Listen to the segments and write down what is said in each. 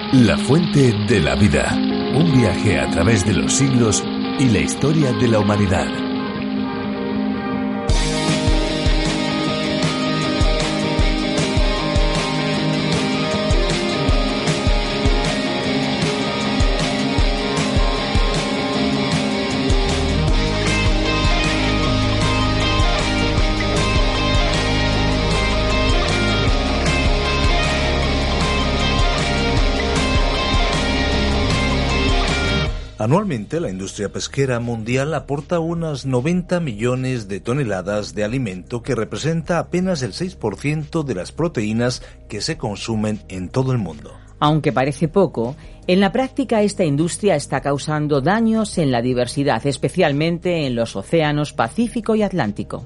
La fuente de la vida. Un viaje a través de los siglos y la historia de la humanidad. Anualmente, la industria pesquera mundial aporta unas 90 millones de toneladas de alimento, que representa apenas el 6% de las proteínas que se consumen en todo el mundo. Aunque parece poco, en la práctica esta industria está causando daños en la diversidad, especialmente en los océanos Pacífico y Atlántico.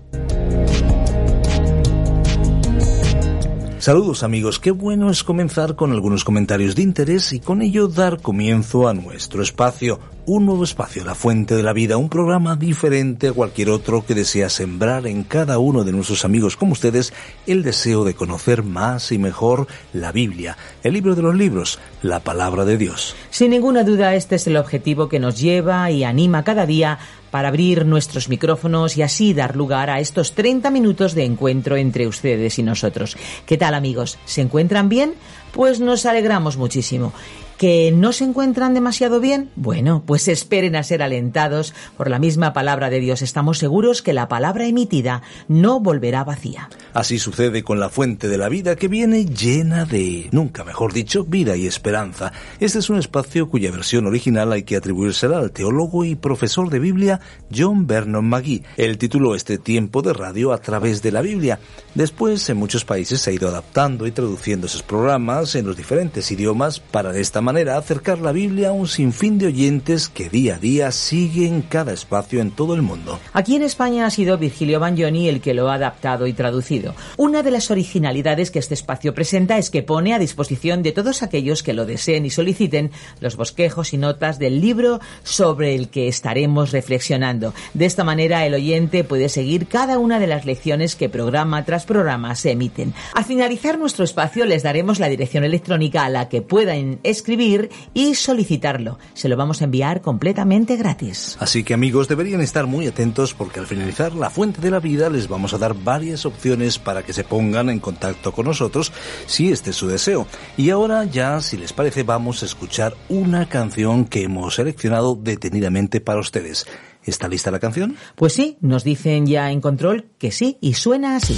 Saludos amigos, qué bueno es comenzar con algunos comentarios de interés y con ello dar comienzo a nuestro espacio, un nuevo espacio, La Fuente de la Vida, un programa diferente a cualquier otro que desea sembrar en cada uno de nuestros amigos como ustedes el deseo de conocer más y mejor la Biblia, el libro de los libros, la palabra de Dios. Sin ninguna duda este es el objetivo que nos lleva y anima cada día para abrir nuestros micrófonos y así dar lugar a estos 30 minutos de encuentro entre ustedes y nosotros. ¿Qué tal amigos? ¿Se encuentran bien? Pues nos alegramos muchísimo. ¿Que no se encuentran demasiado bien? Bueno, pues esperen a ser alentados por la misma palabra de Dios. Estamos seguros que la palabra emitida no volverá vacía. Así sucede con la Fuente de la Vida, que viene llena de, nunca mejor dicho, vida y esperanza. Este es un espacio cuya versión original hay que atribuírsela al teólogo y profesor de Biblia John Vernon McGee. Él tituló este tiempo de radio A través de la Biblia. Después, en muchos países se ha ido adaptando y traduciendo esos programas en los diferentes idiomas para de esta manera acercar la Biblia a un sinfín de oyentes que día a día siguen cada espacio en todo el mundo. Aquí en España ha sido Virgilio Bagnoni el que lo ha adaptado y traducido. Una de las originalidades que este espacio presenta es que pone a disposición de todos aquellos que lo deseen y soliciten los bosquejos y notas del libro sobre el que estaremos reflexionando. De esta manera el oyente puede seguir cada una de las lecciones que programa tras programa se emiten. Al finalizar nuestro espacio les daremos la dirección electrónica a la que puedan escribir y solicitarlo. Se lo vamos a enviar completamente gratis. Así que amigos, deberían estar muy atentos porque al finalizar La Fuente de la Vida les vamos a dar varias opciones para que se pongan en contacto con nosotros si este es su deseo. Y ahora ya, si les parece, vamos a escuchar una canción que hemos seleccionado detenidamente para ustedes. ¿Está lista la canción? Pues sí, nos dicen ya en control que sí y suena así.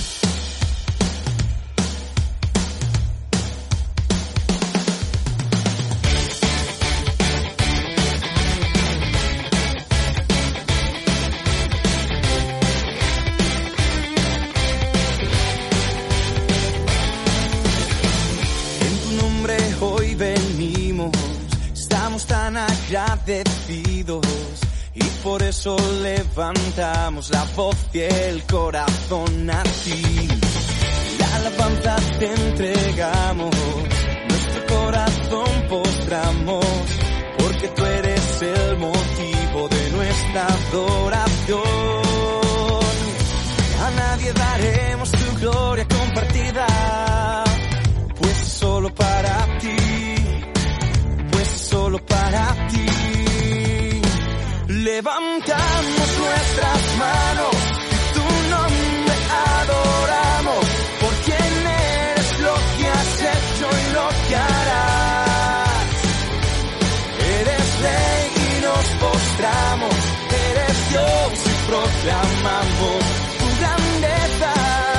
Agradecidos y por eso levantamos la voz y el corazón a ti. La alabanza te entregamos, nuestro corazón postramos, porque tú eres el motivo de nuestra adoración. A nadie daremos tu gloria compartida, pues solo para ti. Solo para ti. Levantamos nuestras manos y tu nombre adoramos, por quien eres, lo que has hecho y lo que harás. Eres rey y nos postramos, eres Dios y proclamamos tu grandeza.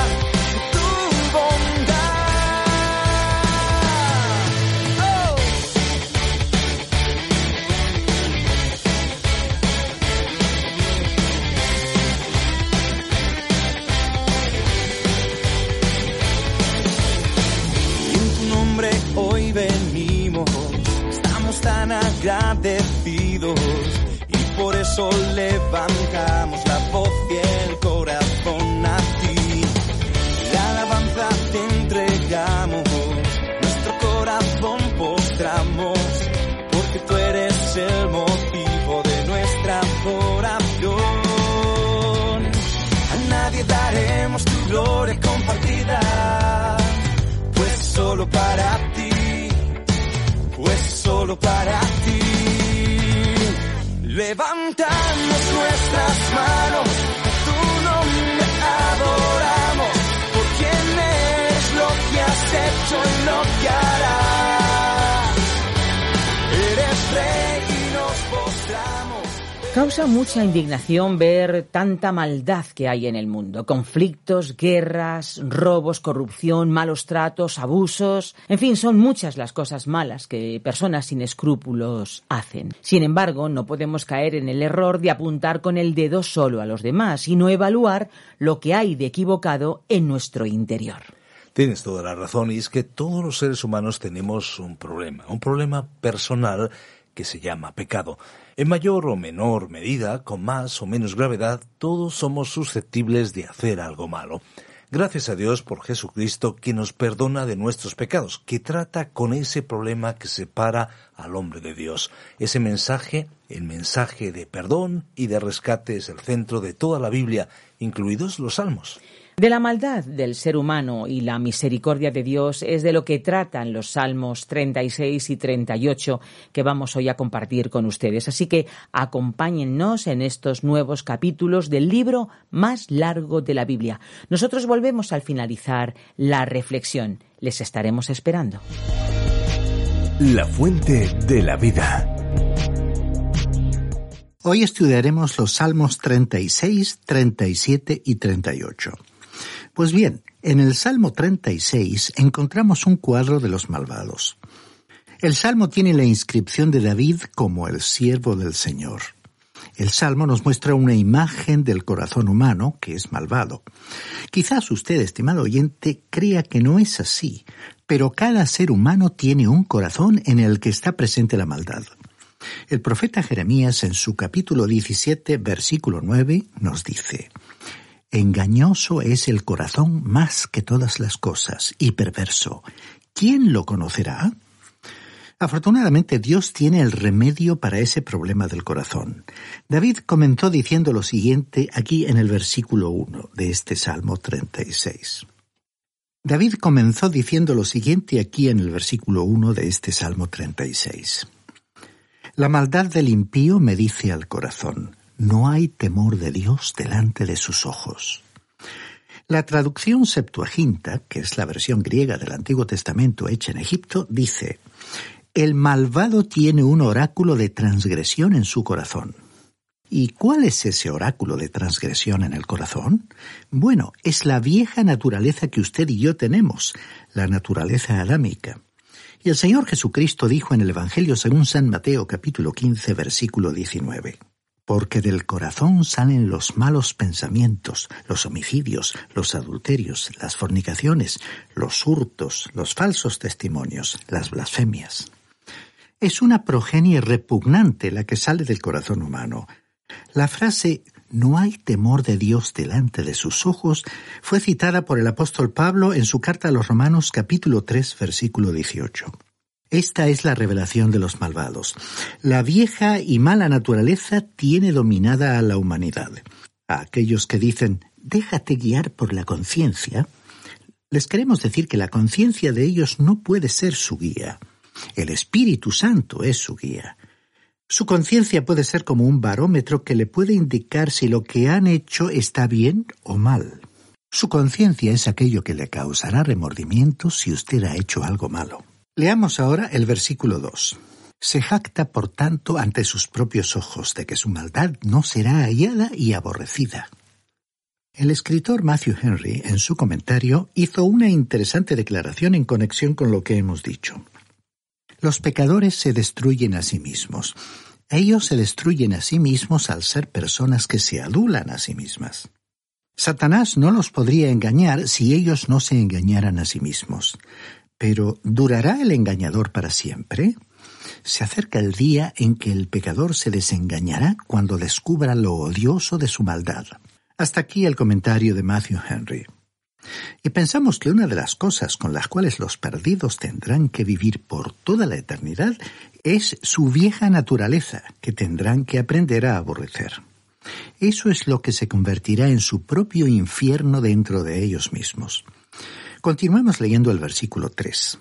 Hoy venimos, estamos tan agradecidos y por eso levantamos la voz y el corazón a ti. La alabanza te entregamos, nuestro corazón postramos, porque tú eres el motivo de nuestra adoración. A nadie daremos tu gloria compartida, pues solo para ti, pues solo para ti. Levantamos nuestras manos, tu nombre adoramos, por quién eres, lo que has hecho y lo que harás. Eres rey y nos postramos. Causa mucha indignación ver tanta maldad que hay en el mundo. Conflictos, guerras, robos, corrupción, malos tratos, abusos. En fin, son muchas las cosas malas que personas sin escrúpulos hacen. Sin embargo, no podemos caer en el error de apuntar con el dedo solo a los demás, sino evaluar lo que hay de equivocado en nuestro interior. Tienes toda la razón, y es que todos los seres humanos tenemos un problema personal que se llama pecado. En mayor o menor medida, con más o menos gravedad, todos somos susceptibles de hacer algo malo. Gracias a Dios por Jesucristo, que nos perdona de nuestros pecados, que trata con ese problema que separa al hombre de Dios. Ese mensaje, el mensaje de perdón y de rescate, es el centro de toda la Biblia, incluidos los Salmos. De la maldad del ser humano y la misericordia de Dios es de lo que tratan los Salmos 36 y 38 que vamos hoy a compartir con ustedes. Así que acompáñennos en estos nuevos capítulos del libro más largo de la Biblia. Nosotros volvemos al finalizar la reflexión. Les estaremos esperando. La fuente de la vida. Hoy estudiaremos los Salmos 36, 37 y 38. Pues bien, en el Salmo 36 encontramos un cuadro de los malvados. El Salmo tiene la inscripción de David como el siervo del Señor. El Salmo nos muestra una imagen del corazón humano que es malvado. Quizás usted, estimado oyente, crea que no es así, pero cada ser humano tiene un corazón en el que está presente la maldad. El profeta Jeremías, en su capítulo 17, versículo 9, nos dice: «Engañoso es el corazón más que todas las cosas, y perverso. ¿Quién lo conocerá?». Afortunadamente, Dios tiene el remedio para ese problema del corazón. David comenzó diciendo lo siguiente aquí en el versículo 1 de este Salmo 36. David comenzó diciendo lo siguiente aquí en el versículo 1 de este Salmo 36. «La maldad del impío me dice al corazón, no hay temor de Dios delante de sus ojos». La traducción Septuaginta, que es la versión griega del Antiguo Testamento hecha en Egipto, dice: «El malvado tiene un oráculo de transgresión en su corazón». ¿Y cuál es ese oráculo de transgresión en el corazón? Bueno, es la vieja naturaleza que usted y yo tenemos, la naturaleza adámica. Y el Señor Jesucristo dijo en el Evangelio según San Mateo capítulo 15, versículo 19: «Porque del corazón salen los malos pensamientos, los homicidios, los adulterios, las fornicaciones, los hurtos, los falsos testimonios, las blasfemias». Es una progenie repugnante la que sale del corazón humano. La frase «no hay temor de Dios delante de sus ojos» fue citada por el apóstol Pablo en su carta a los Romanos capítulo 3, versículo 18. Esta es la revelación de los malvados. La vieja y mala naturaleza tiene dominada a la humanidad. A aquellos que dicen «déjate guiar por la conciencia», les queremos decir que la conciencia de ellos no puede ser su guía. El Espíritu Santo es su guía. Su conciencia puede ser como un barómetro que le puede indicar si lo que han hecho está bien o mal. Su conciencia es aquello que le causará remordimiento si usted ha hecho algo malo. Leamos ahora el versículo 2. «Se jacta, por tanto, ante sus propios ojos, de que su maldad no será hallada y aborrecida». El escritor Matthew Henry, en su comentario, hizo una interesante declaración en conexión con lo que hemos dicho. Los pecadores se destruyen a sí mismos. Ellos se destruyen a sí mismos al ser personas que se adulan a sí mismas. Satanás no los podría engañar si ellos no se engañaran a sí mismos. Pero, ¿durará el engañador para siempre? Se acerca el día en que el pecador se desengañará cuando descubra lo odioso de su maldad. Hasta aquí el comentario de Matthew Henry. Y pensamos que una de las cosas con las cuales los perdidos tendrán que vivir por toda la eternidad es su vieja naturaleza, que tendrán que aprender a aborrecer. Eso es lo que se convertirá en su propio infierno dentro de ellos mismos. Continuamos leyendo el versículo 3.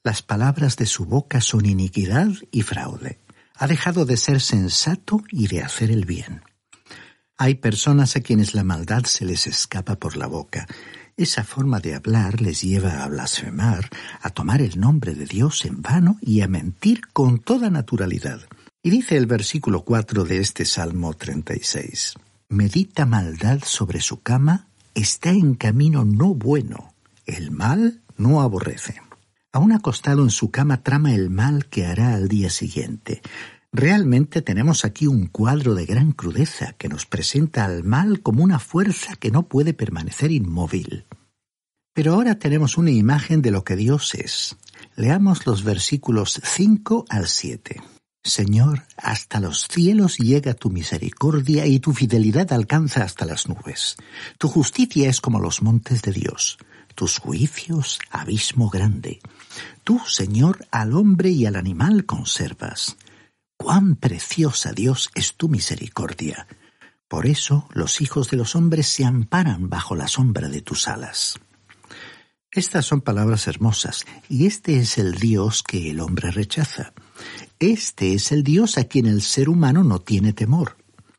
Las palabras de su boca son iniquidad y fraude. Ha dejado de ser sensato y de hacer el bien. Hay personas a quienes la maldad se les escapa por la boca. Esa forma de hablar les lleva a blasfemar, a tomar el nombre de Dios en vano y a mentir con toda naturalidad. Y dice el versículo 4 de este Salmo 36. Medita maldad sobre su cama, está en camino no bueno, el mal no aborrece. Aún acostado en su cama trama el mal que hará al día siguiente. Realmente tenemos aquí un cuadro de gran crudeza que nos presenta al mal como una fuerza que no puede permanecer inmóvil. Pero ahora tenemos una imagen de lo que Dios es. Leamos los versículos 5 al 7. Señor, hasta los cielos llega tu misericordia y tu fidelidad alcanza hasta las nubes. Tu justicia es como los montes de Dios. Tus juicios, abismo grande. Tú, Señor, al hombre y al animal conservas. ¡Cuán preciosa, Dios, es tu misericordia! Por eso los hijos de los hombres se amparan bajo la sombra de tus alas. Estas son palabras hermosas, y este es el Dios que el hombre rechaza. Este es el Dios a quien el ser humano no tiene temor.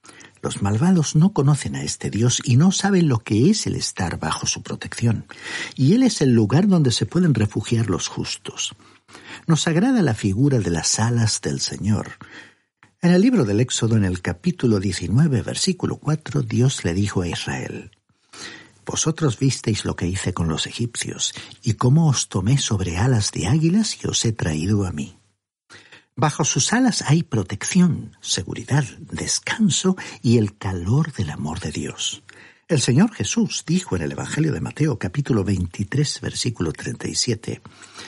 Los malvados no conocen a este Dios y no saben lo que es el estar bajo su protección. Y Él es el lugar donde se pueden refugiar los justos. Nos agrada la figura de las alas del Señor. En el libro del Éxodo, en el capítulo 19, versículo 4, Dios le dijo a Israel: Vosotros visteis lo que hice con los egipcios, y cómo os tomé sobre alas de águilas y os he traído a mí. Bajo sus alas hay protección, seguridad, descanso y el calor del amor de Dios. El Señor Jesús dijo en el Evangelio de Mateo, capítulo 23, versículo 37,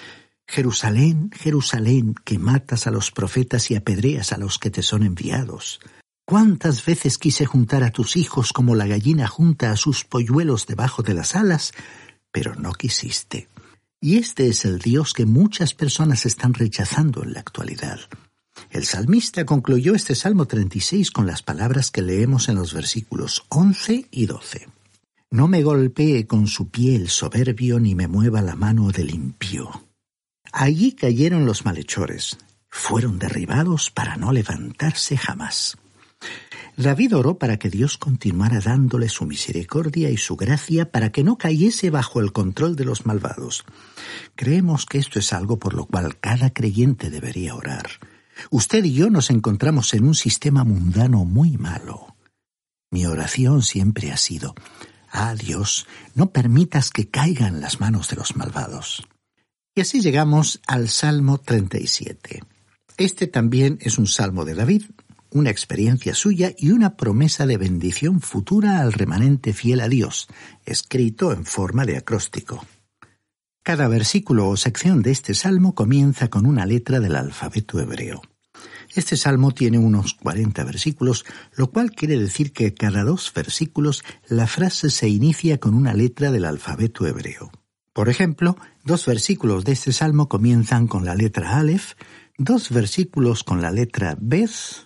Jerusalén, Jerusalén, que matas a los profetas y apedreas a los que te son enviados. ¿Cuántas veces quise juntar a tus hijos como la gallina junta a sus polluelos debajo de las alas? Pero no quisiste. Y este es el Dios que muchas personas están rechazando en la actualidad. El salmista concluyó este Salmo 36 con las palabras que leemos en los versículos 11 y 12. No me golpee con su pie el soberbio, ni me mueva la mano del impío. Allí cayeron los malhechores. Fueron derribados para no levantarse jamás. David oró para que Dios continuara dándole su misericordia y su gracia para que no cayese bajo el control de los malvados. Creemos que esto es algo por lo cual cada creyente debería orar. Usted y yo nos encontramos en un sistema mundano muy malo. Mi oración siempre ha sido: Dios, no permitas que caigan en las manos de los malvados. Y así llegamos al Salmo 37. Este también es un salmo de David, una experiencia suya y una promesa de bendición futura al remanente fiel a Dios, escrito en forma de acróstico. Cada versículo o sección de este salmo comienza con una letra del alfabeto hebreo. Este salmo tiene unos 40 versículos, lo cual quiere decir que cada 2 versículos la frase se inicia con una letra del alfabeto hebreo. Por ejemplo, 2 versículos de este salmo comienzan con la letra Aleph, 2 versículos con la letra Bet,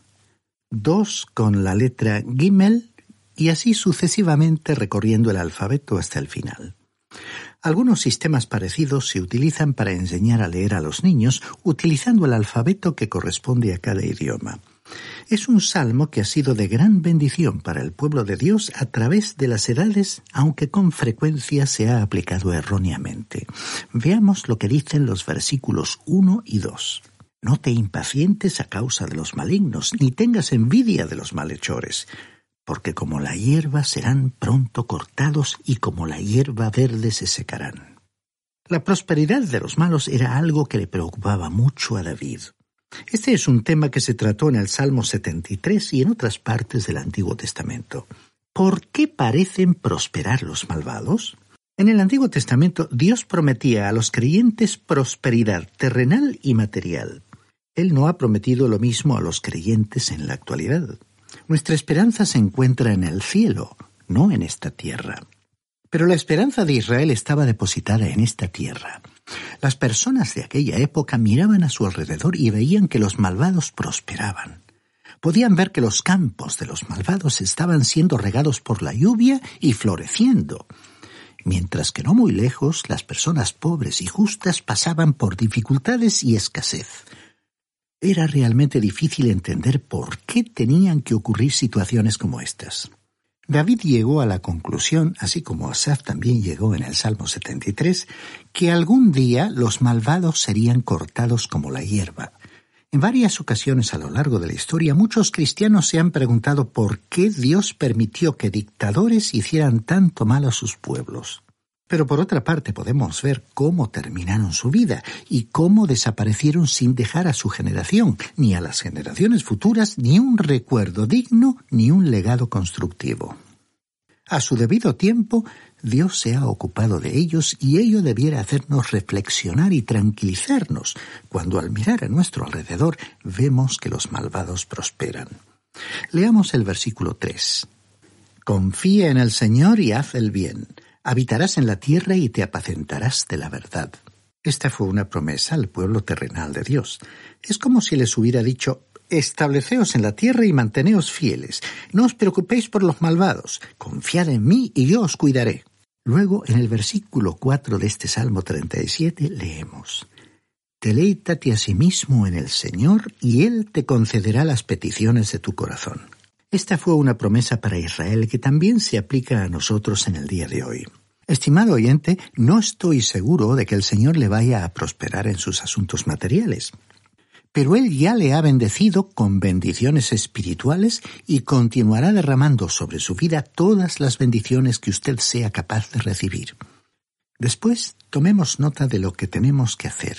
2 con la letra Gimel, y así sucesivamente recorriendo el alfabeto hasta el final. Algunos sistemas parecidos se utilizan para enseñar a leer a los niños utilizando el alfabeto que corresponde a cada idioma. Es un salmo que ha sido de gran bendición para el pueblo de Dios a través de las edades, aunque con frecuencia se ha aplicado erróneamente. Veamos lo que dicen los versículos 1 y 2. No te impacientes a causa de los malignos, ni tengas envidia de los malhechores, porque como la hierba serán pronto cortados y como la hierba verde se secarán. La prosperidad de los malos era algo que le preocupaba mucho a David. Este es un tema que se trató en el Salmo 73 y en otras partes del Antiguo Testamento. ¿Por qué parecen prosperar los malvados? En el Antiguo Testamento, Dios prometía a los creyentes prosperidad terrenal y material. Él no ha prometido lo mismo a los creyentes en la actualidad. Nuestra esperanza se encuentra en el cielo, no en esta tierra. Pero la esperanza de Israel estaba depositada en esta tierra. Las personas de aquella época miraban a su alrededor y veían que los malvados prosperaban. Podían ver que los campos de los malvados estaban siendo regados por la lluvia y floreciendo. mientras que no muy lejos las personas pobres y justas pasaban por dificultades y escasez. Era realmente difícil entender por qué tenían que ocurrir situaciones como estas. David llegó a la conclusión, así como Asaf también llegó en el Salmo 73, que algún día los malvados serían cortados como la hierba. En varias ocasiones a lo largo de la historia, muchos cristianos se han preguntado por qué Dios permitió que dictadores hicieran tanto mal a sus pueblos. Pero por otra parte podemos ver cómo terminaron su vida y cómo desaparecieron sin dejar a su generación, ni a las generaciones futuras, ni un recuerdo digno, ni un legado constructivo. A su debido tiempo, Dios se ha ocupado de ellos y ello debiera hacernos reflexionar y tranquilizarnos cuando al mirar a nuestro alrededor vemos que los malvados prosperan. Leamos el versículo 3. Confía en el Señor y haz el bien. Habitarás en la tierra y te apacentarás de la verdad. Esta fue una promesa al pueblo terrenal de Dios. Es como si les hubiera dicho: estableceos en la tierra y manteneos fieles. No os preocupéis por los malvados. Confiad en mí y yo os cuidaré. Luego, en el versículo 4 de este Salmo 37, leemos: Deleítate a sí mismo en el Señor y Él te concederá las peticiones de tu corazón. Esta fue una promesa para Israel que también se aplica a nosotros en el día de hoy. Estimado oyente, no estoy seguro de que el Señor le vaya a prosperar en sus asuntos materiales, pero Él ya le ha bendecido con bendiciones espirituales y continuará derramando sobre su vida todas las bendiciones que usted sea capaz de recibir. Después, tomemos nota de lo que tenemos que hacer.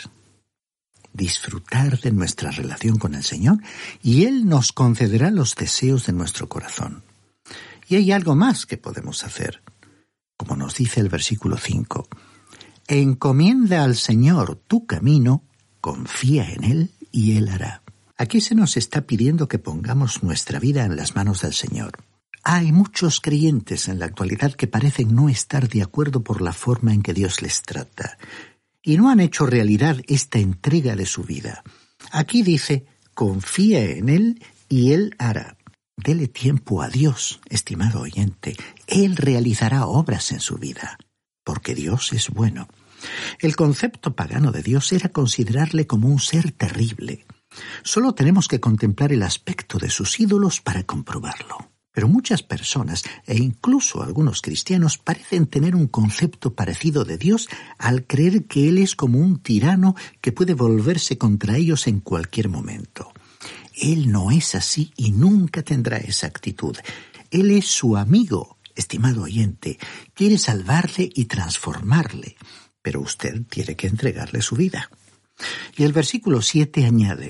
Disfrutar de nuestra relación con el Señor y Él nos concederá los deseos de nuestro corazón. Y hay algo más que podemos hacer. Como nos dice el versículo 5, encomienda al Señor tu camino, confía en Él y Él hará. Aquí se nos está pidiendo que pongamos nuestra vida en las manos del Señor. Hay muchos creyentes en la actualidad que parecen no estar de acuerdo por la forma en que Dios les trata y no han hecho realidad esta entrega de su vida. Aquí dice, confía en Él y Él hará. Dele tiempo a Dios, estimado oyente. Él realizará obras en su vida, porque Dios es bueno. El concepto pagano de Dios era considerarle como un ser terrible. Solo tenemos que contemplar el aspecto de sus ídolos para comprobarlo. Pero muchas personas, e incluso algunos cristianos, parecen tener un concepto parecido de Dios al creer que Él es como un tirano que puede volverse contra ellos en cualquier momento. Él no es así y nunca tendrá esa actitud. Él es su amigo, estimado oyente. Quiere salvarle y transformarle, pero usted tiene que entregarle su vida. Y el versículo 7 añade,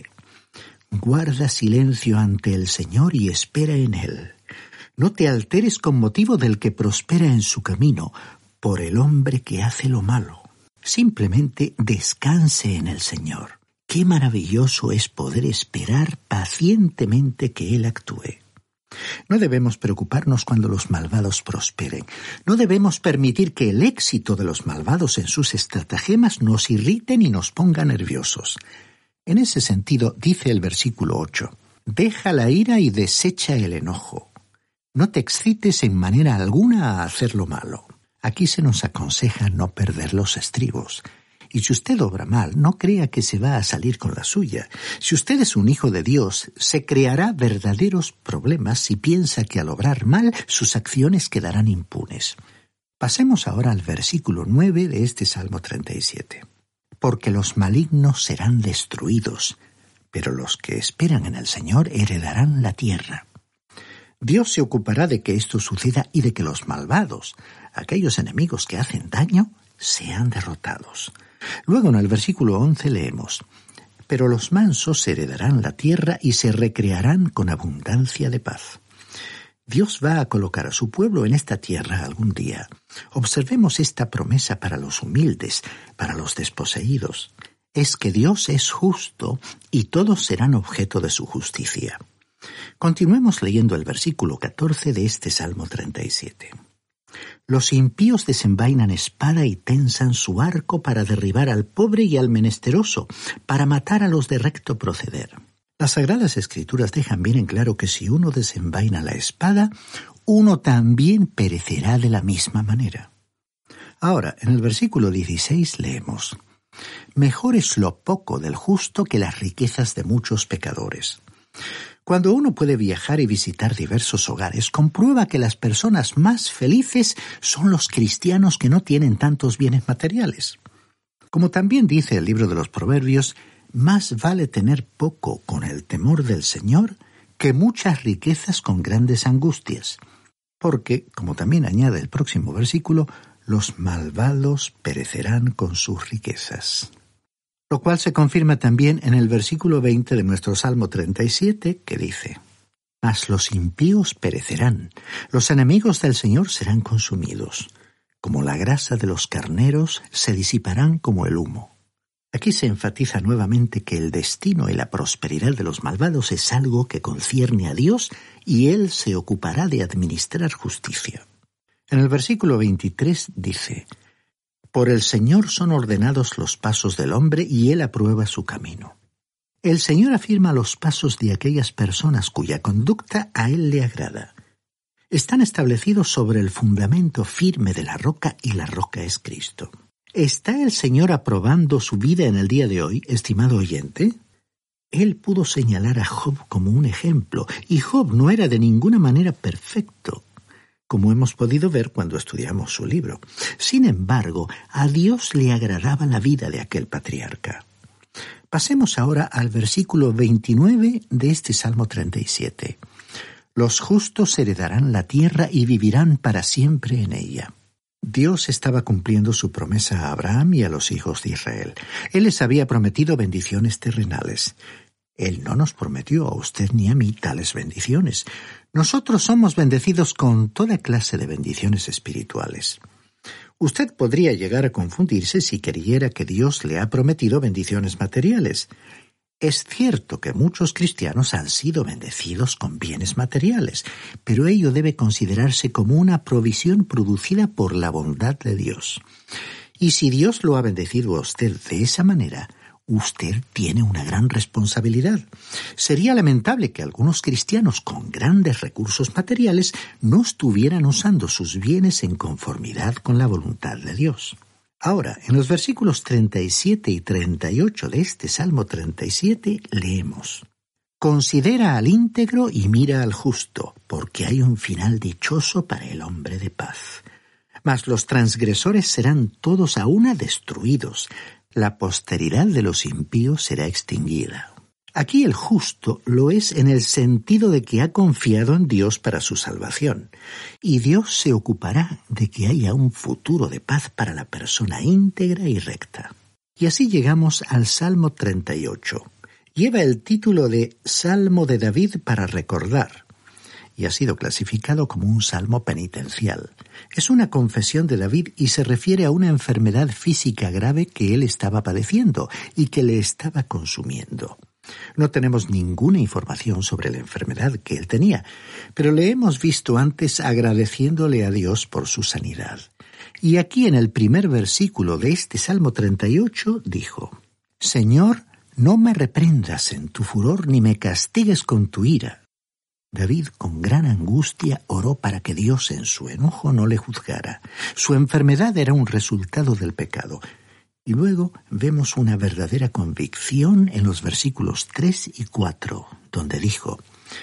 guarda silencio ante el Señor y espera en Él. No te alteres con motivo del que prospera en su camino, por el hombre que hace lo malo. Simplemente descanse en el Señor. Qué maravilloso es poder esperar pacientemente que Él actúe. No debemos preocuparnos cuando los malvados prosperen. No debemos permitir que el éxito de los malvados en sus estratagemas nos irriten y nos ponga nerviosos. En ese sentido, dice el versículo 8, deja la ira y desecha el enojo. No te excites en manera alguna a hacer lo malo. Aquí se nos aconseja no perder los estribos. Y si usted obra mal, no crea que se va a salir con la suya. Si usted es un hijo de Dios, se creará verdaderos problemas si piensa que al obrar mal, sus acciones quedarán impunes. Pasemos ahora al versículo 9 de este Salmo 37. Porque los malignos serán destruidos, pero los que esperan en el Señor heredarán la tierra. Dios se ocupará de que esto suceda y de que los malvados, aquellos enemigos que hacen daño, sean derrotados. Luego en el versículo 11 leemos, pero los mansos heredarán la tierra y se recrearán con abundancia de paz. Dios va a colocar a su pueblo en esta tierra algún día. Observemos esta promesa para los humildes, para los desposeídos. Es que Dios es justo y todos serán objeto de su justicia. Continuemos leyendo el versículo 14 de este Salmo 37. Los impíos desenvainan espada y tensan su arco para derribar al pobre y al menesteroso, para matar a los de recto proceder. Las Sagradas Escrituras dejan bien en claro que si uno desenvaina la espada, uno también perecerá de la misma manera. Ahora, en el versículo 16 leemos: Mejor es lo poco del justo que las riquezas de muchos pecadores. Cuando uno puede viajar y visitar diversos hogares, comprueba que las personas más felices son los cristianos que no tienen tantos bienes materiales. Como también dice el libro de los Proverbios, más vale tener poco con el temor del Señor que muchas riquezas con grandes angustias. Porque, como también añade el próximo versículo, los malvados perecerán con sus riquezas. Lo cual se confirma también en el versículo 20 de nuestro Salmo 37, que dice: Mas los impíos perecerán, los enemigos del Señor serán consumidos. Como la grasa de los carneros, se disiparán como el humo. Aquí se enfatiza nuevamente que el destino y la prosperidad de los malvados es algo que concierne a Dios y Él se ocupará de administrar justicia. En el versículo 23 dice: Por el Señor son ordenados los pasos del hombre y Él aprueba su camino. El Señor afirma los pasos de aquellas personas cuya conducta a Él le agrada. Están establecidos sobre el fundamento firme de la roca y la roca es Cristo. ¿Está el Señor aprobando su vida en el día de hoy, estimado oyente? Él pudo señalar a Job como un ejemplo, y Job no era de ninguna manera perfecto, como hemos podido ver cuando estudiamos su libro. Sin embargo, a Dios le agradaba la vida de aquel patriarca. Pasemos ahora al versículo 29 de este Salmo 37. Los justos heredarán la tierra y vivirán para siempre en ella. Dios estaba cumpliendo su promesa a Abraham y a los hijos de Israel. Él les había prometido bendiciones terrenales. Él no nos prometió a usted ni a mí tales bendiciones. Nosotros somos bendecidos con toda clase de bendiciones espirituales. Usted podría llegar a confundirse si creyera que Dios le ha prometido bendiciones materiales. Es cierto que muchos cristianos han sido bendecidos con bienes materiales, pero ello debe considerarse como una provisión producida por la bondad de Dios. Y si Dios lo ha bendecido a usted de esa manera, usted tiene una gran responsabilidad. Sería lamentable que algunos cristianos con grandes recursos materiales no estuvieran usando sus bienes en conformidad con la voluntad de Dios. Ahora, en los versículos 37 y 38 de este Salmo 37 leemos: Considera al íntegro y mira al justo, porque hay un final dichoso para el hombre de paz. Mas los transgresores serán todos a una destruidos. La posteridad de los impíos será extinguida. Aquí el justo lo es en el sentido de que ha confiado en Dios para su salvación, y Dios se ocupará de que haya un futuro de paz para la persona íntegra y recta. Y así llegamos al Salmo 38. Lleva el título de Salmo de David para recordar, y ha sido clasificado como un salmo penitencial. Es una confesión de David y se refiere a una enfermedad física grave que él estaba padeciendo y que le estaba consumiendo. No tenemos ninguna información sobre la enfermedad que él tenía, pero le hemos visto antes agradeciéndole a Dios por su sanidad. Y aquí en el primer versículo de este Salmo 38 dijo: Señor, no me reprendas en tu furor ni me castigues con tu ira. David con gran angustia oró para que Dios en su enojo no le juzgara. Su enfermedad era un resultado del pecado. Y luego vemos una verdadera convicción en los versículos 3 y 4, donde dijo: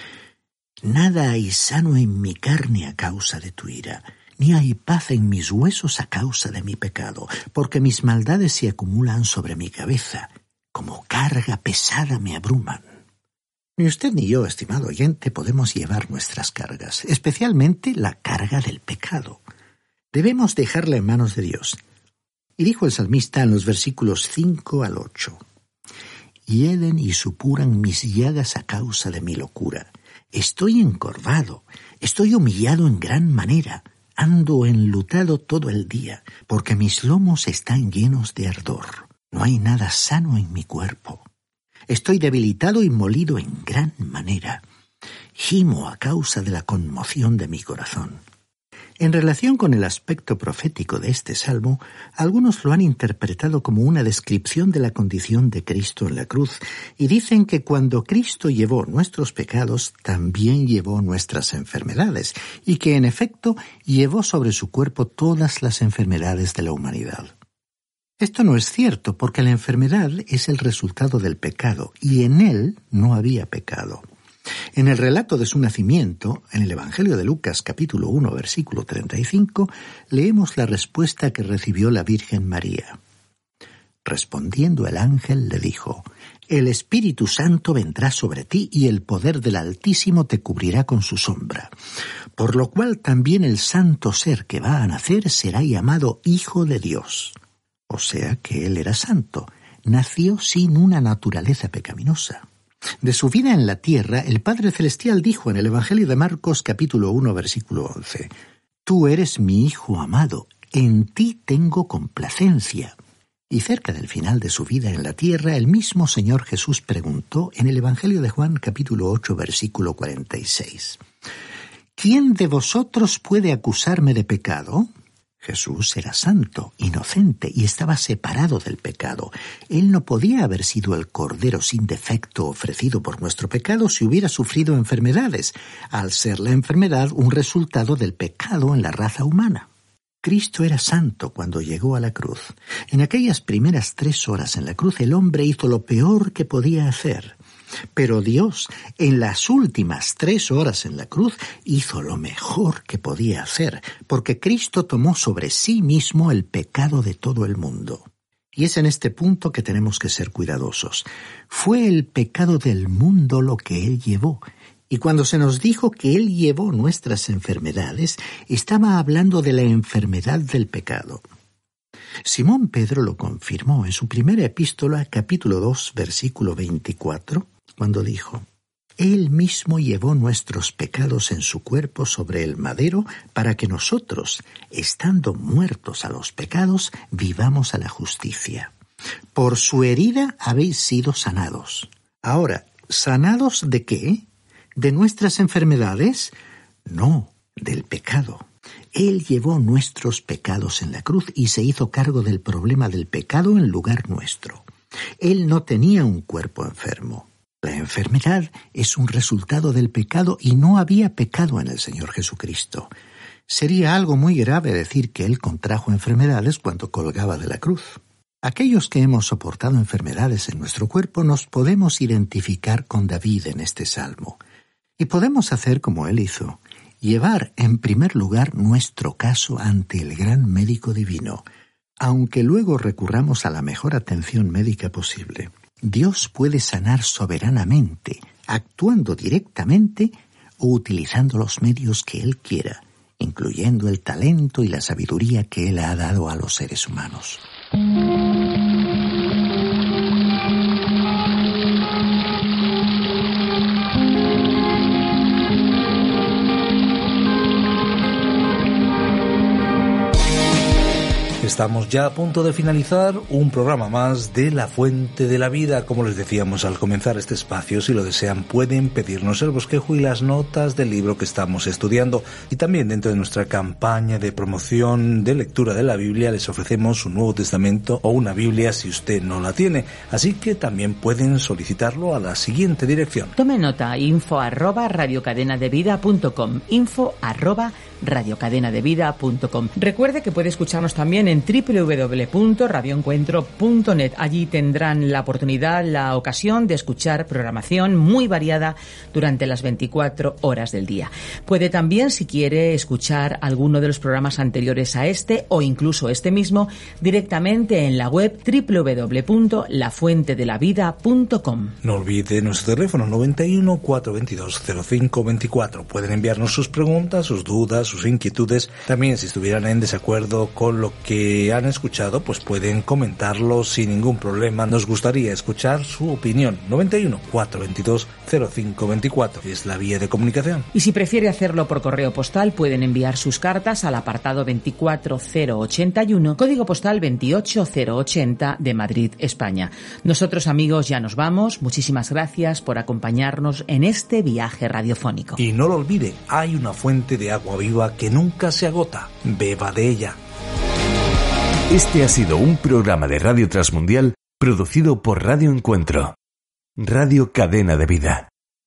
Nada hay sano en mi carne a causa de tu ira, ni hay paz en mis huesos a causa de mi pecado, porque mis maldades se acumulan sobre mi cabeza, como carga pesada me abruman. Ni usted ni yo, estimado oyente, podemos llevar nuestras cargas, especialmente la carga del pecado. Debemos dejarla en manos de Dios. Y dijo el salmista en los versículos 5 al 8: Hieden y supuran mis llagas a causa de mi locura. Estoy encorvado, estoy humillado en gran manera, ando enlutado todo el día, porque mis lomos están llenos de ardor. No hay nada sano en mi cuerpo. Estoy debilitado y molido en gran manera. Gimo a causa de la conmoción de mi corazón. En relación con el aspecto profético de este salmo, algunos lo han interpretado como una descripción de la condición de Cristo en la cruz y dicen que cuando Cristo llevó nuestros pecados, también llevó nuestras enfermedades y que en efecto llevó sobre su cuerpo todas las enfermedades de la humanidad. Esto no es cierto porque la enfermedad es el resultado del pecado y en él no había pecado. En el relato de su nacimiento, en el Evangelio de Lucas capítulo 1 versículo 35, leemos la respuesta que recibió la Virgen María. Respondiendo el ángel le dijo: El Espíritu Santo vendrá sobre ti y el poder del Altísimo te cubrirá con su sombra, por lo cual también el santo ser que va a nacer será llamado Hijo de Dios. O sea que él era santo, nació sin una naturaleza pecaminosa. De su vida en la tierra, el Padre Celestial dijo en el Evangelio de Marcos capítulo 1 versículo 11: Tú eres mi Hijo amado, en ti tengo complacencia. Y cerca del final de su vida en la tierra, el mismo Señor Jesús preguntó en el Evangelio de Juan capítulo 8 versículo 46: ¿Quién de vosotros puede acusarme de pecado? Jesús era santo, inocente y estaba separado del pecado. Él no podía haber sido el Cordero sin defecto ofrecido por nuestro pecado si hubiera sufrido enfermedades, al ser la enfermedad un resultado del pecado en la raza humana. Cristo era santo cuando llegó a la cruz. En aquellas primeras 3 horas en la cruz el hombre hizo lo peor que podía hacer. Pero Dios, en las últimas 3 horas en la cruz, hizo lo mejor que podía hacer, porque Cristo tomó sobre sí mismo el pecado de todo el mundo. Y es en este punto que tenemos que ser cuidadosos. Fue el pecado del mundo lo que Él llevó. Y cuando se nos dijo que Él llevó nuestras enfermedades, estaba hablando de la enfermedad del pecado. Simón Pedro lo confirmó en su primera epístola, capítulo 2, versículo 24, cuando dijo: Él mismo llevó nuestros pecados en su cuerpo sobre el madero para que nosotros, estando muertos a los pecados, vivamos a la justicia. Por su herida habéis sido sanados. Ahora, ¿sanados de qué? ¿De nuestras enfermedades? No, del pecado. Él llevó nuestros pecados en la cruz y se hizo cargo del problema del pecado en lugar nuestro. Él no tenía un cuerpo enfermo. La enfermedad es un resultado del pecado y no había pecado en el Señor Jesucristo. Sería algo muy grave decir que Él contrajo enfermedades cuando colgaba de la cruz. Aquellos que hemos soportado enfermedades en nuestro cuerpo nos podemos identificar con David en este salmo. Y podemos hacer como él hizo, llevar en primer lugar nuestro caso ante el gran médico divino, aunque luego recurramos a la mejor atención médica posible. Dios puede sanar soberanamente, actuando directamente o utilizando los medios que Él quiera, incluyendo el talento y la sabiduría que Él ha dado a los seres humanos. Estamos ya a punto de finalizar un programa más de La Fuente de la Vida. Como les decíamos al comenzar este espacio, si lo desean pueden pedirnos el bosquejo y las notas del libro que estamos estudiando. Y también dentro de nuestra campaña de promoción de lectura de la Biblia les ofrecemos un Nuevo Testamento o una Biblia si usted no la tiene. Así que también pueden solicitarlo a la siguiente dirección. Tome nota: info@radiocadenadevida.com, info@radiocadenadevida.com. Recuerde que puede escucharnos también en www.radioencuentro.net. Allí tendrán la oportunidad, la ocasión de escuchar programación muy variada durante las 24 horas del día. Puede también, si quiere, escuchar alguno de los programas anteriores a este o incluso este mismo directamente en la web www.lafuentedelavida.com. No olvide nuestro teléfono 91 422 0524. Pueden enviarnos sus preguntas, sus dudas, sus inquietudes. También si estuvieran en desacuerdo con lo que han escuchado, pues pueden comentarlo sin ningún problema. Nos gustaría escuchar su opinión. 91 422 0524 es la vía de comunicación. Y si prefiere hacerlo por correo postal, pueden enviar sus cartas al apartado 24081, código postal 28080 de Madrid, España. Nosotros, amigos, ya nos vamos. Muchísimas gracias por acompañarnos en este viaje radiofónico. Y no lo olvide, hay una fuente de agua viva agua que nunca se agota. Beba de ella. Este ha sido un programa de Radio Transmundial producido por Radio Encuentro, Radio Cadena de Vida.